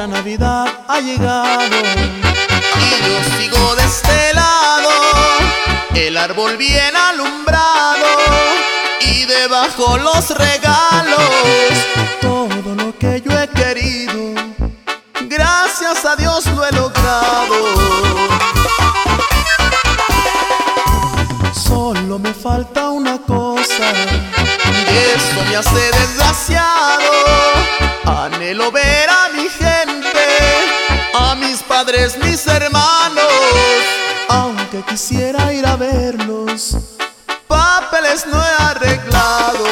otra Navidad ha llegado y yo sigo de este lado, el árbol bien alumbrado y debajo los regalos. todo lo que yo he querido, Gracias a Dios lo he logrado. solo me falta una cosa. Eso me hace desgraciado. Anhelo ver a mi gente, a mis padres, mis hermanos. Aunque quisiera ir a verlos, Papeles no he arreglado.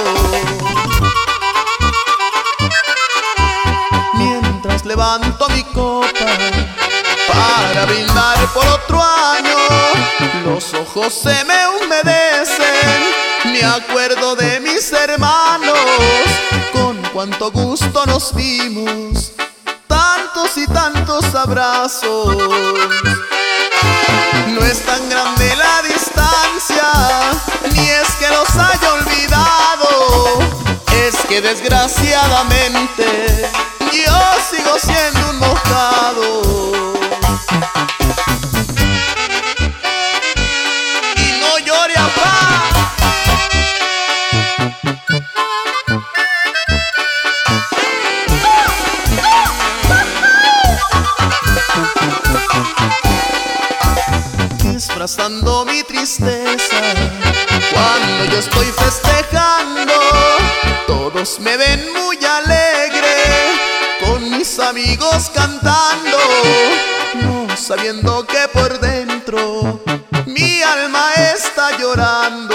mientras Levanto mi copa para brindar por otro año. Los ojos se me humedecen, me acuerdo de mis hermanos. Con cuánto gusto nos dimos, tantos y tantos abrazos. No es tan grande la distancia, ni es que los haya olvidado. Es que desgraciadamente yo sigo siendo un mojado. Y no llore, apá. Disfrazando mi tristeza, cuando yo estoy festejando, todos me ven muy alegre, con mis amigos cantando, no sabiendo que por dentro mi alma está llorando.